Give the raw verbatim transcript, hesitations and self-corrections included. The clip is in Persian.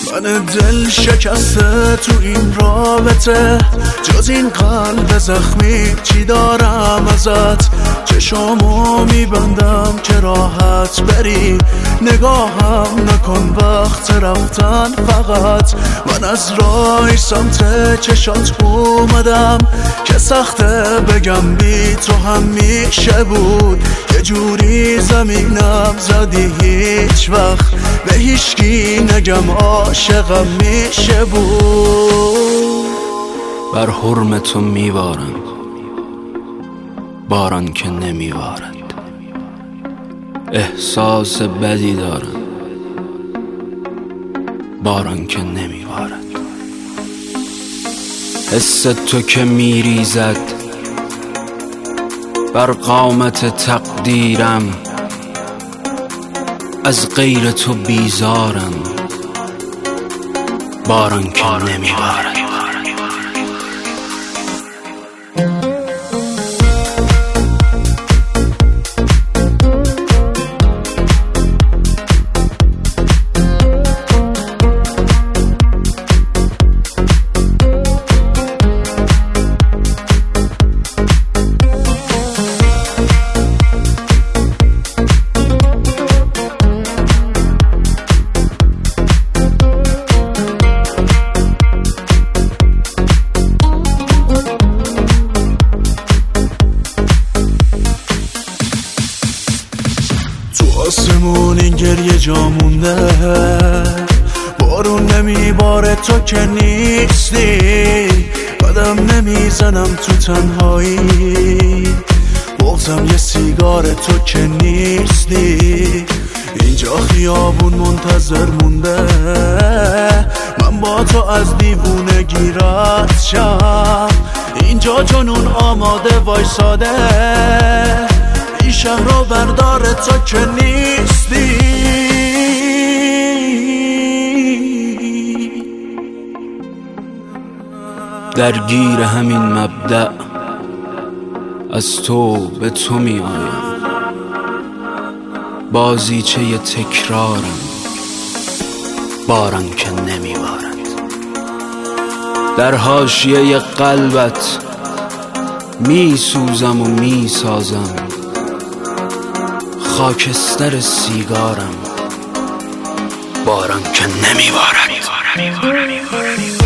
من دل شکسته تو این رابطه، جز این قلب زخمی چی دارم ازت؟ چشامو میبندم که راحت بری، نگاهم نکن وقت رفتن فقط. من از راه سمت چشات اومدم که سخته بگم بی تو هم میشه بود. یه جوری زمینم زدی هیچ وقت به هیچکی نگم عاشقم میشه بود. بر حرم تو میوارم باران که نمیوارد، احساس بدی دارم باران که نمیوارد. حس تو که میریزد بر قامت تقدیرم، از غیر تو بیزارم باران که نمیوارد. آسمون این گریه جا مونده، بارون نمیباره تو که نیستی، قدم نمیزنم تو تنهایی، بغزم یه سیگار تو که نیستی. اینجا خیابون منتظر مونده من با تو از دیوونگی رد شم، اینجا جنون آماده وایساده، این شهر رو بردار تو که نیستی. درگیر همین مبدأ از تو به تو می آیم، بازیچه ی تکرارم باران که نمی بارد. در حاشیه ی قلبت می سوزم و می سازم، خاکستر سیگارم باران که نمی بارد.